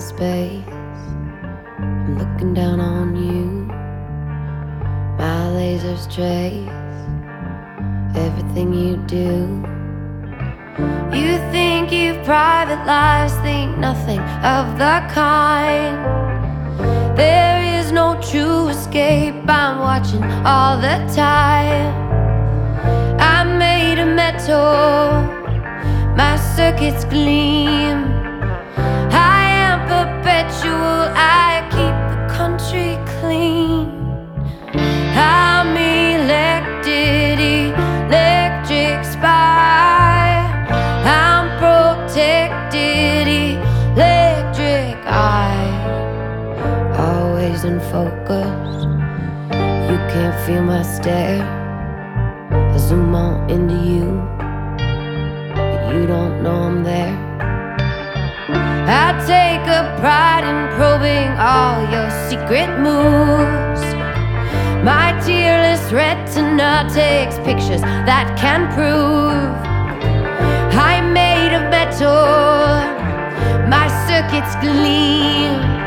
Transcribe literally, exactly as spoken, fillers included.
space. I'm looking down on you. My lasers trace everything you do. You think you've private lives, think nothing of the kind. There is no true escape, I'm watching all the time. I'm made of metal, my circuits gleam. I am perpetual, I keep the country clean. I'm elected, electric spy. I'm protected, electric eye. Always in focus, you can't feel my stare. I zoom on into you, but you don't know I'm there. I take a pride in probing all your secret moves. My tearless retina takes pictures that can prove I'm made of metal, my circuits gleam.